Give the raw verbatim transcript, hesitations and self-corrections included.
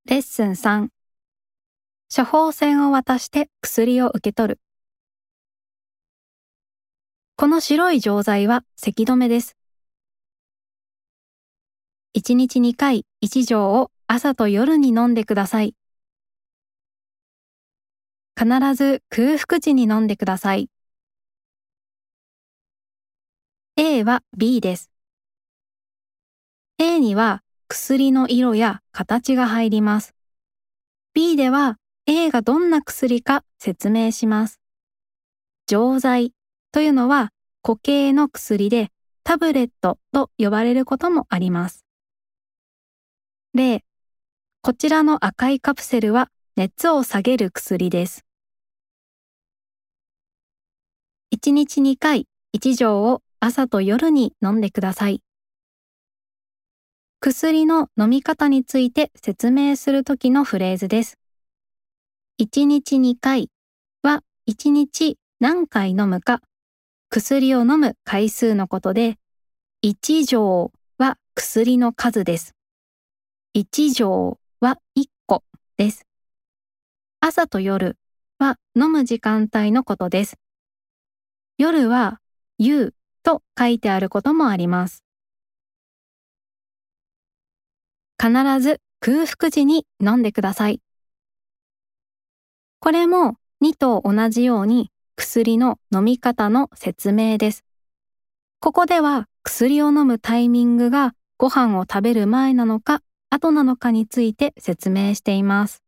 レッスンさん。処方箋を渡して薬を受け取る。この白い錠剤は咳止めです。いちにちにかいいち錠を朝と夜に飲んでください。必ず空腹時に飲んでください。A は B です。A には薬の色や形が入ります。B では A がどんな薬か説明します。錠剤というのは固形の薬でタブレットと呼ばれることもあります。例、こちらの赤いカプセルは熱を下げる薬です。いちにちにかいいち錠を朝と夜に飲んでください。薬の飲み方について説明するときのフレーズです。いちにちにかいはいちにち何回飲むか、薬を飲む回数のことで、いち錠は薬の数です。いち錠はいっこです。朝と夜は飲む時間帯のことです。夜は夕と書いてあることもあります。必ず空腹時に飲んでください。これもにと同じように薬の飲み方の説明です。ここでは薬を飲むタイミングがご飯を食べる前なのか後なのかについて説明しています。